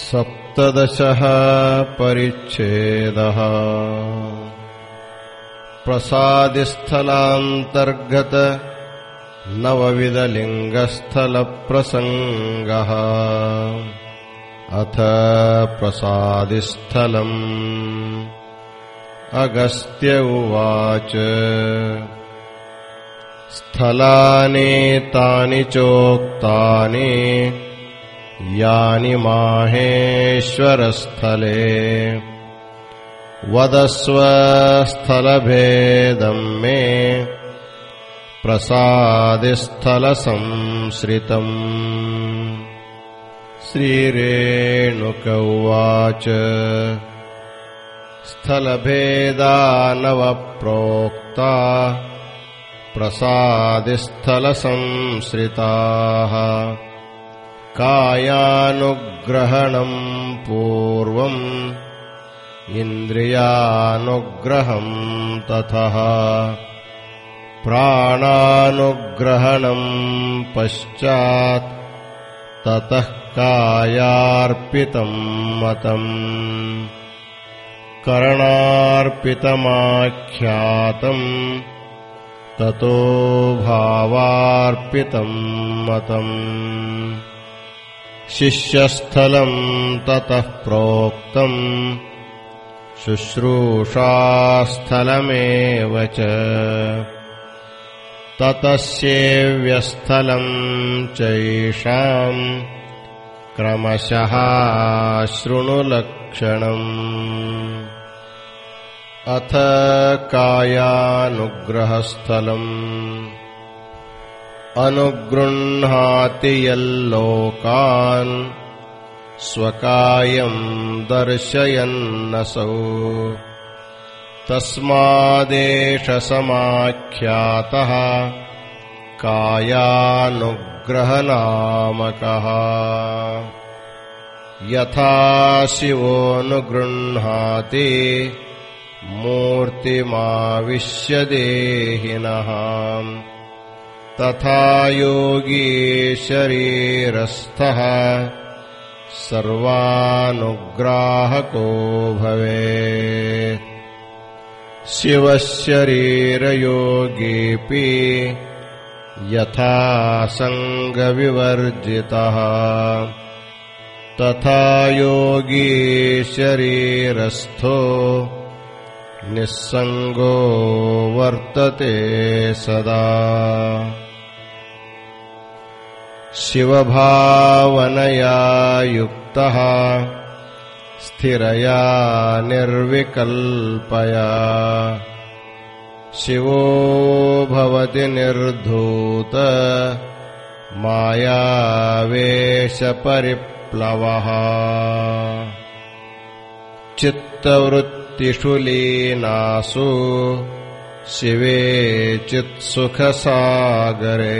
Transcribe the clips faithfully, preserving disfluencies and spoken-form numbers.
सप्तदशः परिच्छेदः। प्रसादिस्थलान्तर्गत नवविधलिङ्गस्थलप्रसङ्गः। अथ प्रसादिस्थलम्। अगस्त्य उवाच स्थलानि तानि चोक्तानि यानि माहेश्वरस्थले वदस्व स्थलभेदं मे प्रसादिस्थलसंश्रितम्। श्रीरेणुक उवाच स्थलभेदा नवप्रोक्ता प्रसादिस्थलसंश्रिताः। कायानुग्रहणम् पूर्वम् इन्द्रियानुग्रहम् ततः प्राणानुग्रहणम् पश्चात् ततः कायार्पितम् मतम्। करणार्पितमाख्यातम् ततो भावार्पितम् मतम्। शिष्यस्थलम् ततः प्रोक्तम् शुश्रूषास्थलमेव च। ततः सेव्यस्थलम् चैषाम् क्रमशः शृणुलक्षणम्। अथ कायानुग्रहस्थलम्। अनुगृह्णाति यल्लोकान् स्वकायम् दर्शयन्नसौ तस्मादेष समाख्यातः कायानुग्रहनामकः। यथा शिवोऽनुगृह्णाति मूर्तिमाविश्य देहिनः तथा योगी शरीरस्थः सर्वानुग्राहको भवेत्। शिवः शरीरयोगीऽपि यथा सङ्गविवर्जितः तथा योगी शरीरस्थो निस्सङ्गो वर्तते सदा। शिवभावनया युक्तः स्थिरया निर्विकल्पया शिवो भवति निर्धूत मायावेशपरिप्लवः। चित्तवृत्तिषु लीनासु शिवे चित्सुखसागरे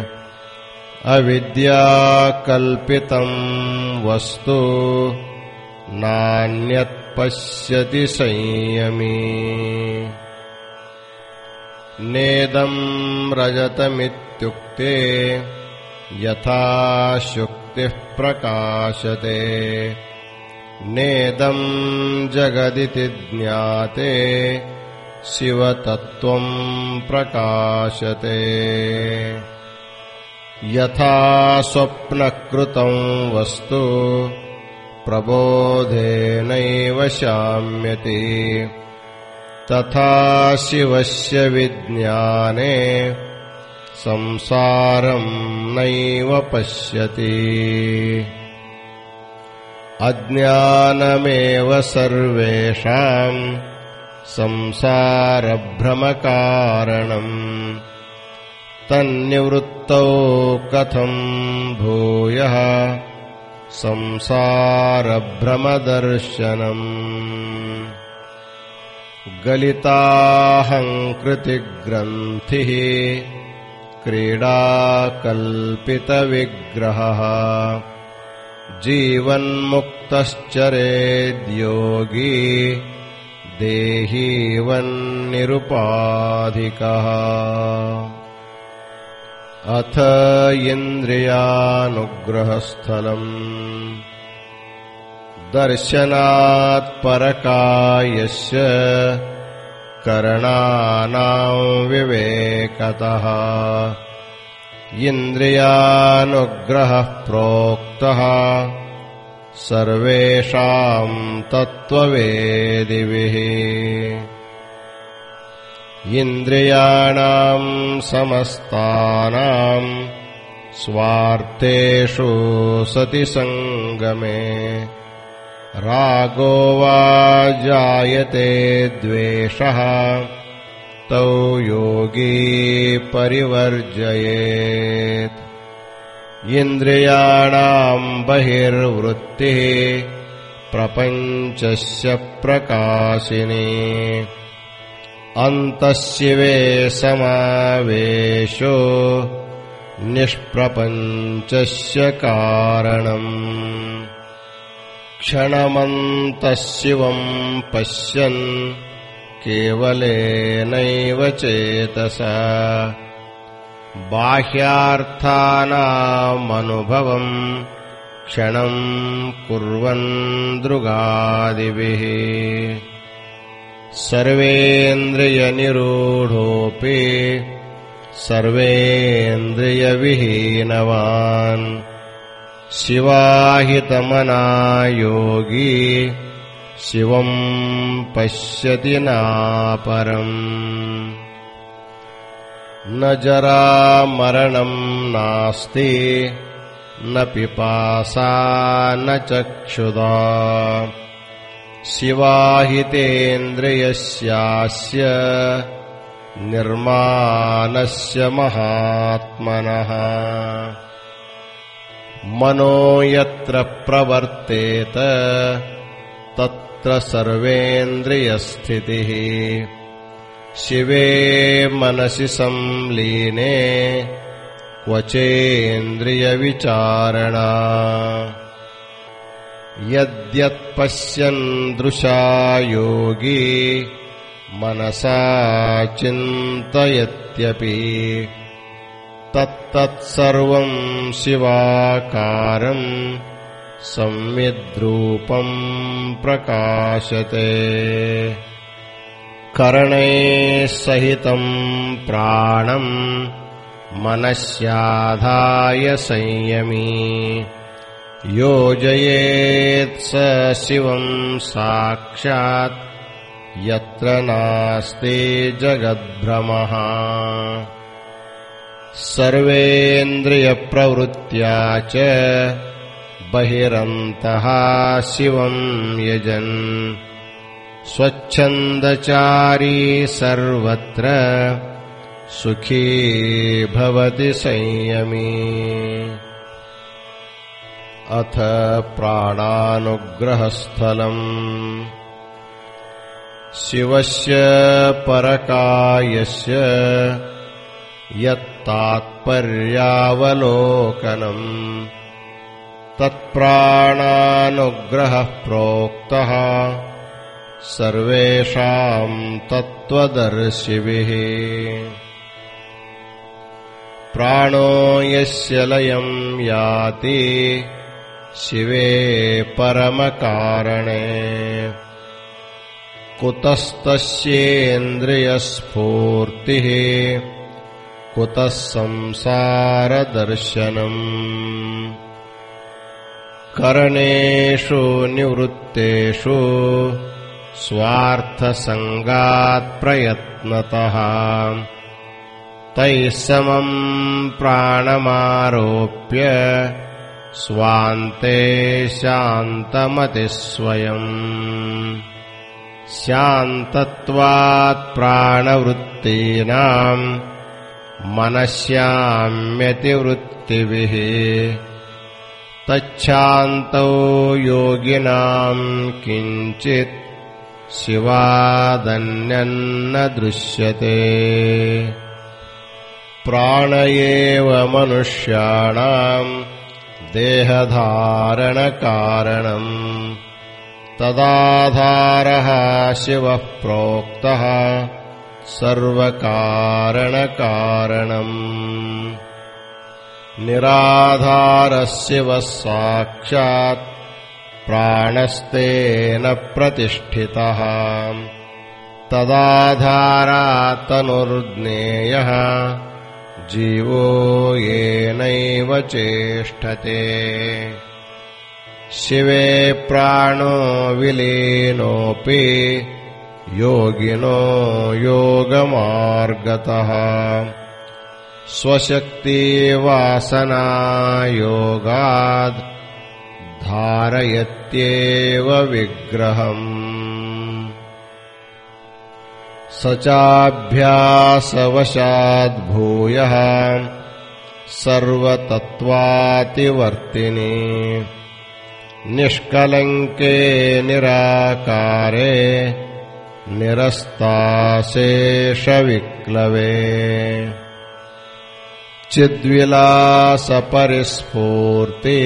अविद्याकल्पितम् वस्तु नान्यत् पश्यति संयमी। नेदम् रजतमित्युक्ते यथा शुक्तिः प्रकाशते नेदम् जगदिति ज्ञाते शिवतत्त्वम् प्रकाशते। यथा स्वप्नकृतं वस्तु प्रबोधेनैव शाम्यति तथा शिवस्य विज्ञाने संसारं नैव पश्यति। अज्ञानमेव सर्वेषां संसारभ्रमकारणम् तन्निवृत्तौ कथं भूयः संसारभ्रमदर्शनम्। गलिताहङ्कृतिग्रन्थिः क्रीडाकल्पितविग्रहः जीवन्मुक्तश्चरेद्योगी देहीवन्निरुपाधिकः। अथ इन्द्रियानुग्रहस्थलम्। दर्शनात् परकायस्य करणानां विवेकतः इन्द्रियानुग्रहः प्रोक्तः सर्वेषां तत्त्ववेदिभिः इन्द्रियाणां समस्तानां स्वार्थेषु सति सङ्गमे रागो वा जायते द्वेषः तौ योगी परिवर्जयेत् इन्द्रियाणां बहिर्वृत्तिः प्रपञ्चस्य प्रकाशिनी अन्तःशिवे समावेशो निष्प्रपञ्चस्य कारणम् क्षणमन्तः शिवम् पश्यन् केवलेनैव चेतसा बाह्यार्थानामनुभवम् क्षणम् कुर्वन् दृगादिभिः सर्वेन्द्रियनिरूढोऽपि सर्वेन्द्रियविहीनवान् शिवाहितमना योगी शिवम् पश्यति नापरम् न जरामरणम् नास्ति न पिपासा न चक्षुधा शिवाहितेन्द्रियस्यास्य निर्माणस्य महात्मनः मनो यत्र प्रवर्तेत तत्र सर्वेन्द्रियस्थितिः शिवे मनसि संलीने क्वचेन्द्रियविचारणा यद्यत्पश्यन् दृशा योगी मनसा चिन्तयत्यपि तत्तत्सर्वम् शिवाकारम् संविद्रूपम् प्रकाशते करणैः सहितम् प्राणम् मनस्याधाय संयमी योजयेत् स शिवम् साक्षात् यत्र नास्ति जगद्भ्रमः सर्वेन्द्रियप्रवृत्त्या च बहिरन्तः शिवम् यजन् स्वच्छन्दचारी सर्वत्र सुखी भवति संयमी अथ प्राणानुग्रहस्थलम् शिवस्य परकायस्य यत्तात्पर्यावलोकनम् तत्प्राणानुग्रहः प्रोक्तः सर्वेषां तत्त्वदर्शिभिः प्राणो यस्य लयं याति शिवे परमकारणे कुतस्तस्येन्द्रियस्फूर्तिः कुतः संसारदर्शनम् करणेषु निवृत्तेषु स्वार्थसङ्गात् प्रयत्नतः तैः समम् प्राणमारोप्य स्वान्ते शान्तमतिः स्वयम् शान्तत्वात् प्राणवृत्तीनाम् मनस्याम्यतिवृत्तिभिः तच्छान्तौ योगिनाम् किञ्चित् शिवादन्यन्न दृश्यते प्राण एव मनुष्याणाम् देहधारणकारणम् तदाधारः शिवः प्रोक्तः सर्वकारणकारणम् निराधारः शिवः साक्षात् प्राणस्तेन प्रतिष्ठितः तदाधारात्तनुर्ज्ञेयः जीवो येनैव चेष्टते शिवे प्राणो विलीनोऽपि योगिनो योगमार्गतः स्वशक्तिवासनायोगाद् धारयत्येव विग्रहम् स चाभ्यासवशाद् भूयः सर्वतत्त्वातिवर्तिनि निष्कलङ्के निराकारे निरस्ताशेषविक्लवे चिद्विलासपरिस्फूर्ति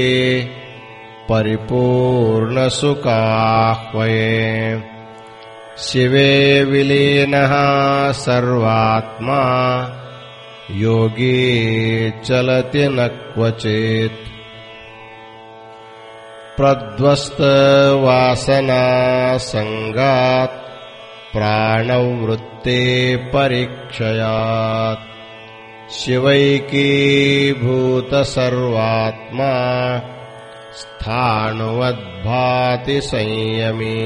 परिपूर्णसुखाह्वये शिवे विलीनः सर्वात्मा योगी चलति न क्वचित् प्रध्वस्तवासनासङ्गात् प्राणवृत्ते परीक्षयात् शिवैकीभूतसर्वात्मा स्थाणुवद्भाति संयमी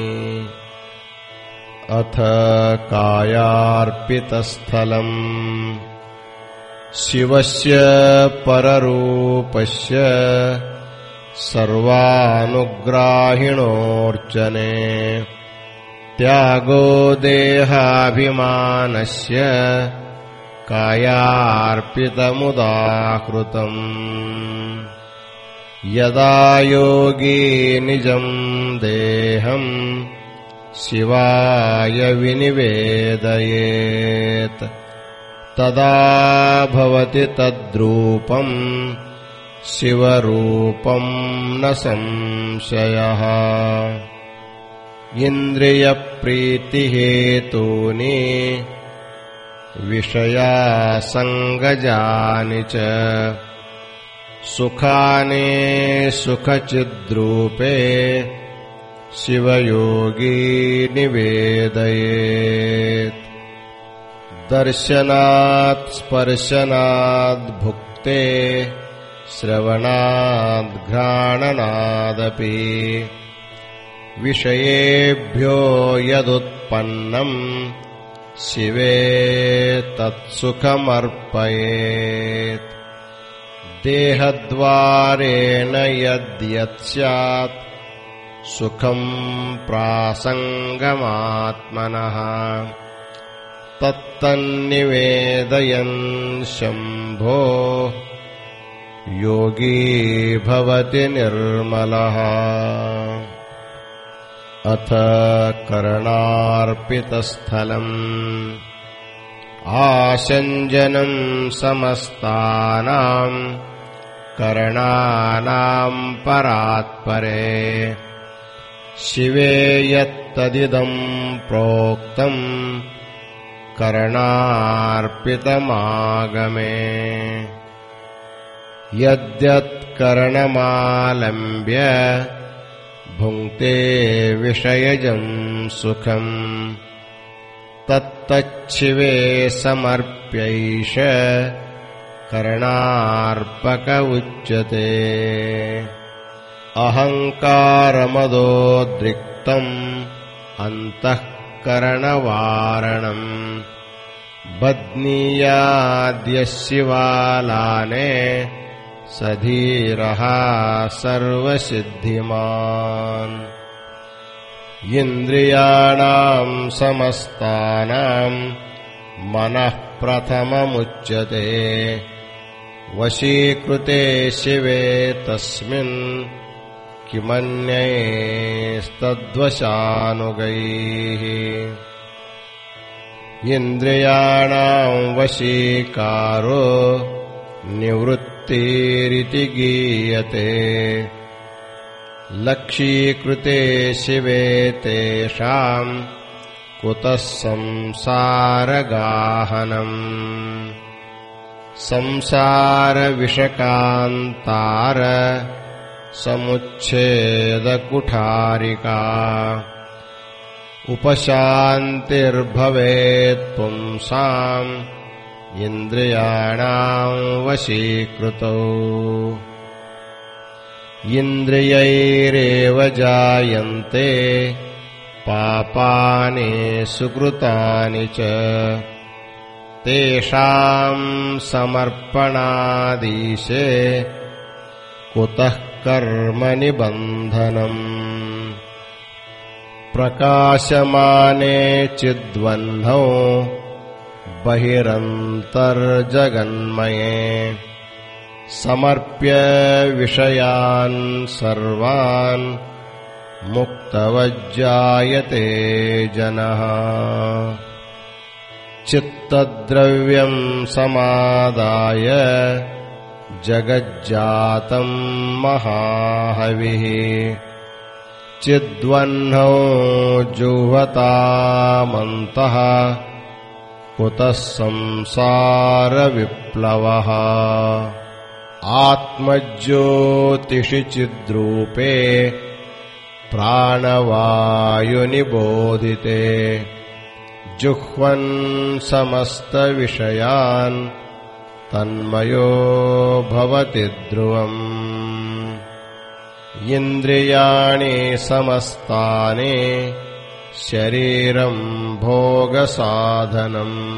अथ कायार्पितस्थलम् शिवस्य पररूपस्य सर्वानुग्राहिणोऽर्चने त्यागो देहाभिमानस्य कायार्पितमुदाहृतम् यदा योगी निजम् देहम् शिवाय विनिवेदयेत् तदा भवति तद्रूपम् शिवरूपम् न संशयः इन्द्रियप्रीतिहेतूनि विषयासङ्गजानि च सुखानि सुखचिद्रूपे शिवयोगी निवेदयेत् दर्शनात् स्पर्शनात् भुक्ते श्रवणात् घ्राणनादपि विषयेभ्यो यदुत्पन्नम् शिवे तत्सुखमर्पयेत् देहद्वारेण यद्यत् स्यात् सुखम् प्रासङ्गमात्मनः तत्तन्निवेदयन् शम्भो योगी भवति निर्मलः अथ करणार्पितस्थलम् आशञ्जनम् समस्तानाम् करणानाम् परात्परे शिवे यत्तदिदम् प्रोक्तम् करणार्पितमागमे यद्यत्करणमालम्ब्य भुङ्क्ते विषयजम् सुखम् तत्तच्छिवे समर्प्यैष करणार्पक उच्यते अहङ्कारमदोद्रिक्तम् अन्तःकरणवारणम् बध्नीयाद्यः शिवालाने सधीरः सर्वसिद्धिमान् इन्द्रियाणाम् समस्तानाम् मनः प्रथममुच्यते वशीकृते शिवे तस्मिन् किमन्यैस्तद्वशानुगैः इन्द्रियाणाम् वशीकारो निवृत्तिरिति गीयते लक्षीकृते शिवे तेषाम् कुतः संसारगाहनम् संसारविषकान्तार समुच्छेदकुठारिका उपशान्तिर्भवेत् पुंसाम् इन्द्रियाणाम् वशीकृतौ इन्द्रियैरेव जायन्ते पापानि सुकृतानि च तेषाम् समर्पणादीशे कुतः कर्म निबन्धनम् प्रकाशमाने चिद्वह्नौ बहिरन्तर्जगन्मये समर्प्य विषयान् सर्वान् मुक्तवज्जायते जनः चित्तद्रव्यम् समादाय जगज्जातम् महाहविः चिद्वह्नौ जुह्वतामन्तः कुतः संसारविप्लवः आत्मज्योतिषि चिद्रूपे प्राणवायुनिबोधिते जुह्वन् समस्तविषयान् तन्मयो भवति ध्रुवम् इन्द्रियाणि समस्तानि शरीरम् भोगसाधनम्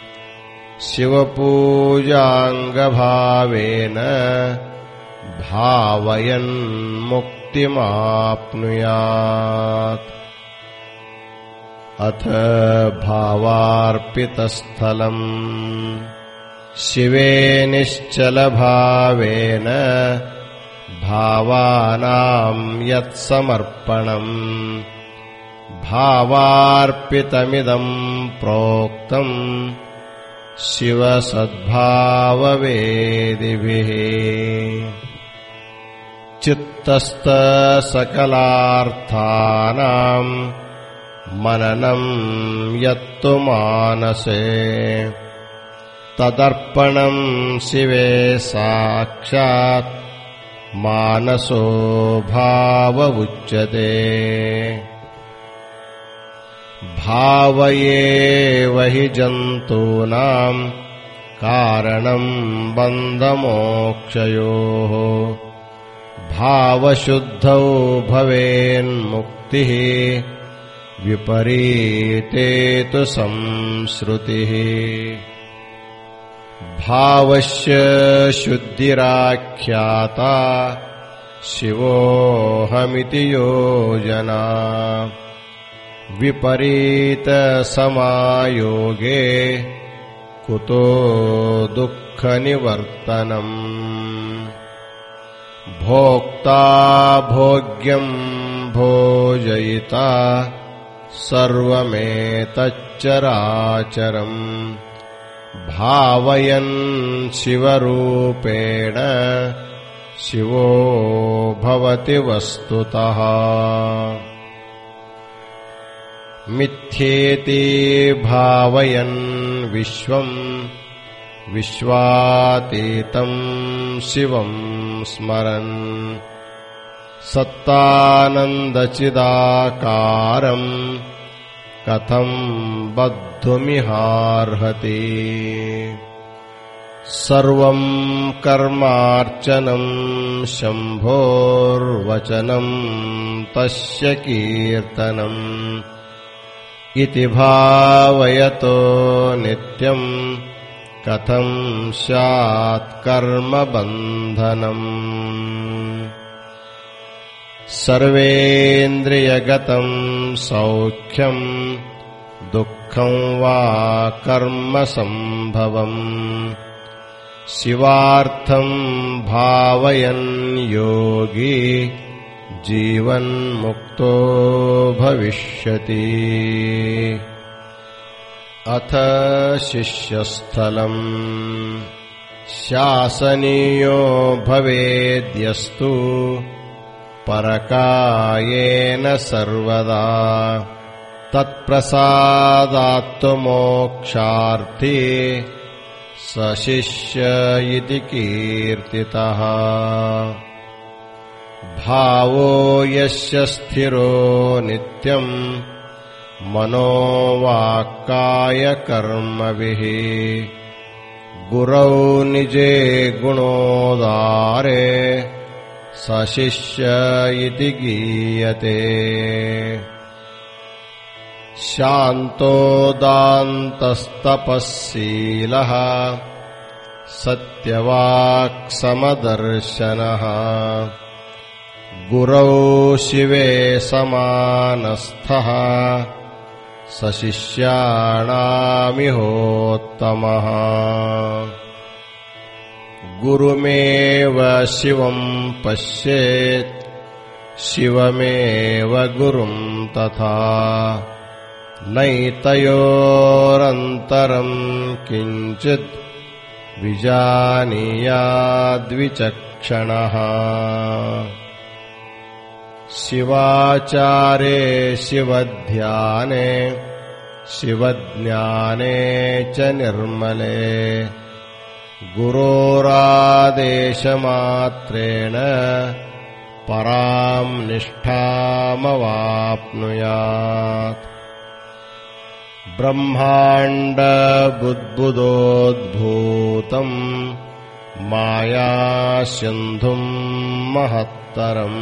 शिवपूजाङ्गभावेन भावयन् मुक्तिमाप्नुयात् अथ भावार्पितस्थलम् शिवे निश्चलभावेन भावानाम् यत्समर्पणम् भावार्पितमिदम् प्रोक्तम् शिवसद्भाववेदिभिः चित्तस्थसकलार्थानाम् मननम् यत्तु मानसे तदर्पणम् शिवे साक्षात् मानसो भाव उच्यते भावयेव हि जन्तूनाम् कारणम् बन्धमोक्षयोः भावशुद्धौ भवेन्मुक्तिः विपरीते तु संश्रुतिः भावस्य शुद्धिराख्याता शिवोऽहमिति योजना विपरीतसमायोगे कुतो दुःखनिवर्तनम् भोक्ता भोग्यम् भोजयिता सर्वमेतच्चराचरम् भावयन् शिवरूपेण शिवो भवति वस्तुतः मिथ्येति भावयन् विश्वम् विश्वातीतम् शिवम् स्मरन् सत्तानन्दचिदाकारम् कथम् बद्धुमिहार्हति सर्वम् कर्मार्चनम् शम्भोर्वचनम् तस्य कीर्तनम् इति भावयतो नित्यम् कथम् स्यात् कर्मबन्धनम् सर्वेन्द्रियगतम् सौख्यम् दुःखम् वा कर्मसम्भवम् शिवार्थम् भावयन् योगी जीवन्मुक्तो भविष्यति अथ शिष्यस्थलम् शासनीयो भवेद्यस्तु परकायेन सर्वदा तत्प्रसादात्मोक्षार्थी स शिष्य इति कीर्तितः भावो यस्य स्थिरो नित्यम् मनोवाक्कायकर्मभिः गुरौ निजे गुणोदारे स शिष्य इति गीयते। शान्तोदान्तस्तपःशीलः सत्यवाक्समदर्शनः गुरौ शिवे समानस्थः स शिष्याणामिहोत्तमः। गुरुमेव शिवम् पश्येत् शिवमेव गुरुम् तथा नैतयोरन्तरम् किञ्चित् विजानीयाद्विचक्षणः। शिवाचारे शिवध्याने शिवज्ञाने च निर्मले गुरोरादेशमात्रेण पराम् निष्ठामवाप्नुयात्। ब्रह्माण्डबुद्बुदोद्भूतम् मायासिन्धुम् महत्तरम्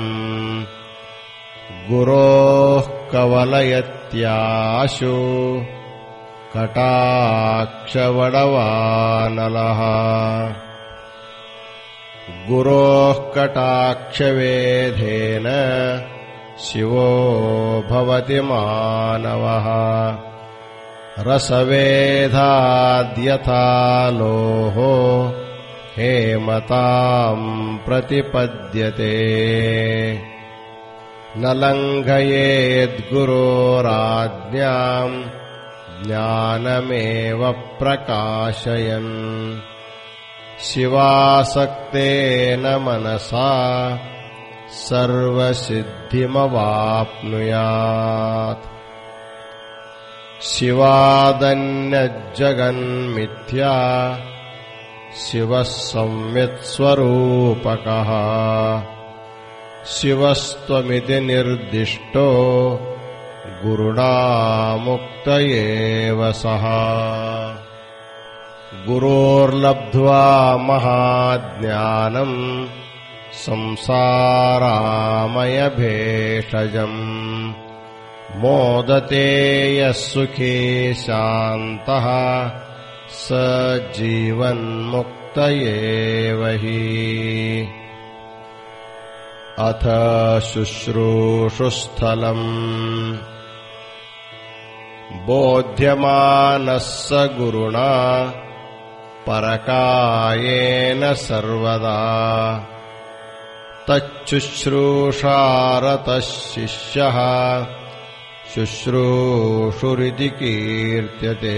गुरोः कवलयत्याशु कटाक्षवडवानलः। गुरोः कटाक्षवेधेन शिवो भवति मानवः रसवेधाद्यथा लोहो हेमताम् प्रतिपद्यते। न लङ्घयेद्गुरोराज्ञाम् ज्ञानमेव प्रकाशयन् शिवासक्तेन मनसा सर्वसिद्धिमवाप्नुयात्। शिवादन्यज्जगन्मिथ्या शिवः संवित्स्वरूपकः शिवस्त्वमिति निर्दिष्टो गुरुणा मुक्त एव सः। गुरोर्लब्ध्वा महाज्ञानम् संसारामयभेषजम् मोदते यः सुखी शान्तः स जीवन्मुक्त एव हि। अथ शुश्रूषुस्थलम् बोध्यमानः स गुरुणा परकायेन सर्वदा तच्छुश्रूषारतः शिष्यः शुश्रूषुरिति कीर्त्यते।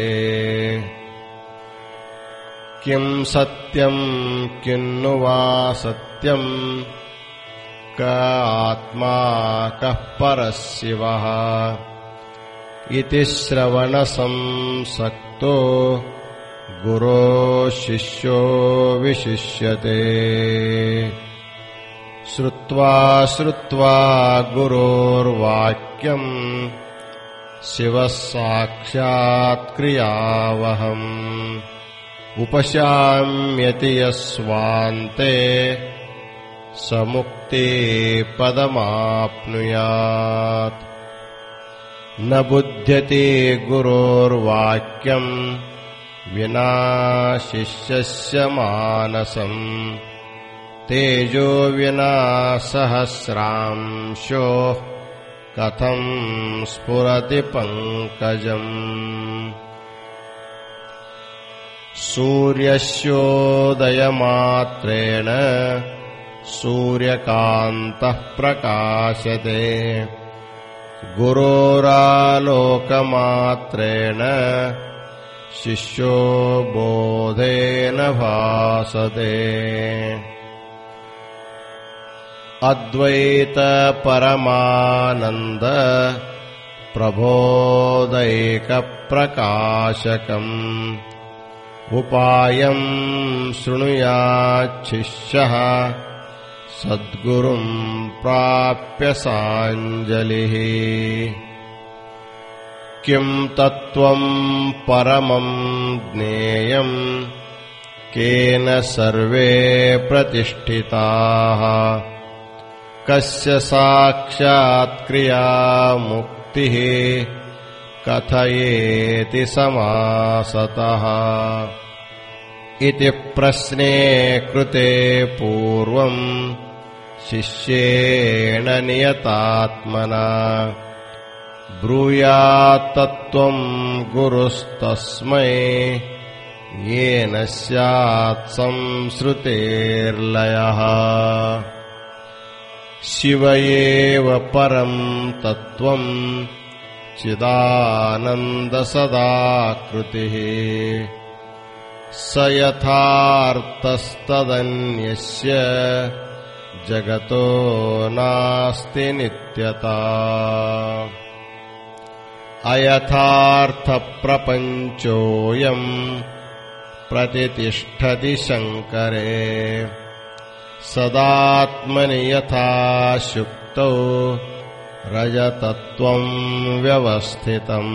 किम् सत्यम् किन्नु वा सत्यम् क आत्मा कः परः शिवः इति श्रवणसंसक्तो गुरो शिष्यो विशिष्यते। श्रुत्वा श्रुत्वा गुरोर्वाक्यम् शिवः साक्षात् क्रियावहम् उपशाम्यति यस्वान्ते स मुक्तिपदमाप्नुयात्। न बुध्यति गुरोर्वाक्यम् विना शिष्यस्य मानसम् तेजो विना सहस्रांशो कथम् स्फुरति पङ्कजम्। सूर्यस्योदयमात्रेण सूर्यकान्तः प्रकाशते गुरोरालोकमात्रेण शिष्यो बोधेन भासते। अद्वैत परमानन्द प्रबोधैकप्रकाशकम् उपायम् शृणुयाच्छिष्यः सद्गुरुं प्राप्य साञ्जलिः किं तत्त्वं परमं ज्ञेयं केन सर्वे प्रतिष्ठिताः कस्य साक्षात् क्रिया मुक्तिः कथयेति समासतः इति प्रश्ने कृते पूर्वं शिष्येण नियतात्मना ब्रूयात् तत्त्वं गुरुस्तस्मै येन स्यात् संसृतेर्लयः शिव एव परं तत्त्वं चिदानन्दसदाकृतिः स यथार्थस्तदन्यस्य जगतो नास्ति नित्यता अयथार्थप्रपञ्चोऽयं प्रतितिष्ठति शङ्करे सदात्मनि यथा शुक्तौ रजतत्वं व्यवस्थितम्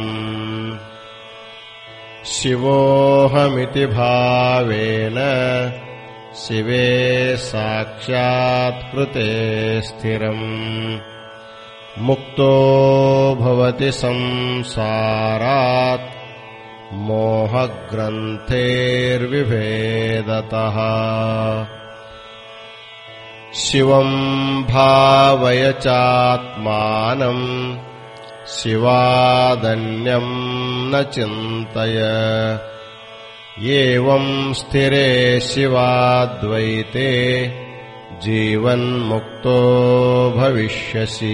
शिवोऽहमिति भावेन शिवे साक्षात्कृते स्थिरम् मुक्तो भवति संसारात् मोहग्रन्थेर्विभेदतः शिवं भावय चात्मानं शिवादन्यं न चिन्तय एवं स्थिरे शिवाद्वैते जीवन्मुक्तो भविष्यसि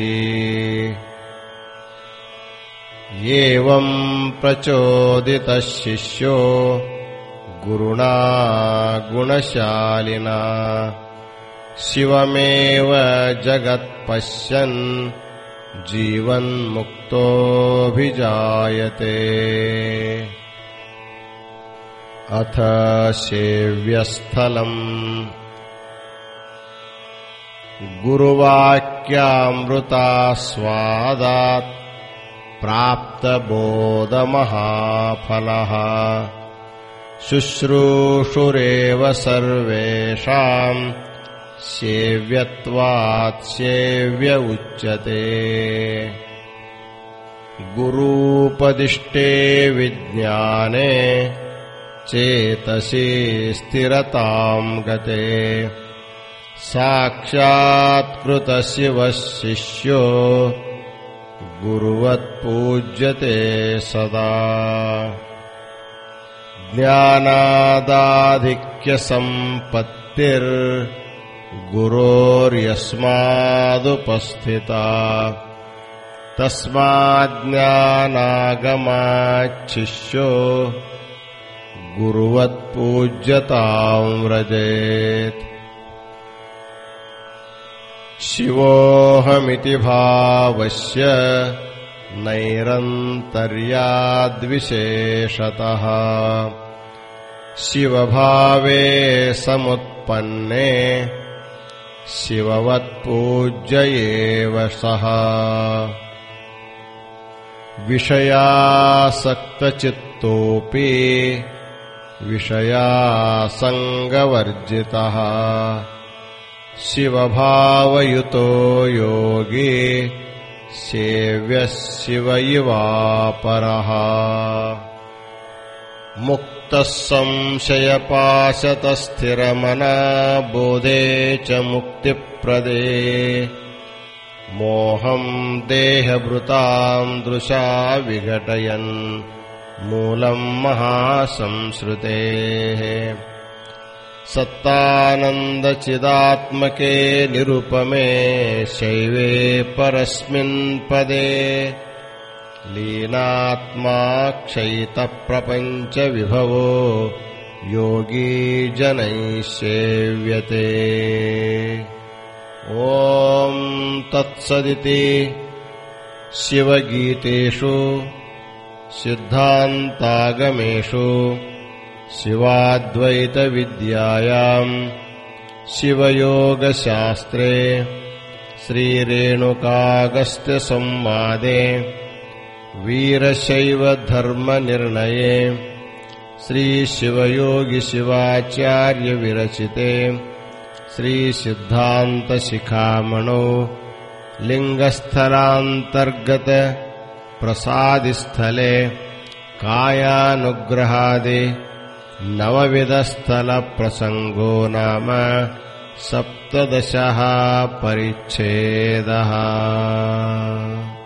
एवं प्रचोदितः शिष्यो गुरुणा गुणशालिना शिवमेव जगत्पश्यन् जीवन्मुक्तोऽभिजायते अथ सेव्यस्थलम् गुरुवाक्यामृतास्वादात् प्राप्तबोधमहाफलः शुश्रूषुरेव सर्वेषाम् सेव्यत्वात् सेव्य उच्यते गुरूपदिष्टे विज्ञाने चेतसि स्थिरतां गते साक्षात्कृतः शिवः शिष्यो गुरुवत्पूज्यते सदा ज्ञानादाधिक्यसम्पत्तिर्गुरोर्यस्मादुपस्थिता तस्माज्ज्ञानागमाच्छिष्यो गुरुवत्पूज्यतां व्रजेत् शिवोऽहमिति भावस्य नैरन्तर्याद्विशेषतः शिवभावे समुत्पन्ने शिववत्पूज्य एव सः विषयासक्तचित्तोऽपि विषयासङ्गवर्जितः शिवभावयुतो योगी सेव्यः शिव इवापरः मुक्तः संशयपाशतस्थिरमना बोधे च मुक्तिप्रदे मोहं देहभृतां दृशा विघटयन् मूलं महासंसृतेः सत्तानन्दचिदात्मके निरुपमे शैवे परस्मिन् पदे लीनात्माक्षयितप्रपञ्चविभवो योगी जनैः सेव्यते। ॐ तत्सदिति शिवगीतेषु सिद्धान्तागमेषु शिवाद्वैतविद्यायाम् शिवयोगशास्त्रे श्रीरेणुकागस्त्यसंवादे वीरशैवधर्मनिर्णये श्रीशिवयोगिशिवाचार्यविरचिते श्रीसिद्धान्तशिखामणौ लिङ्गस्थलान्तर्गत प्रसादिस्थले कायानुग्रहादि नवविधस्थलप्रसङ्गो नाम सप्तदशः परिच्छेदः।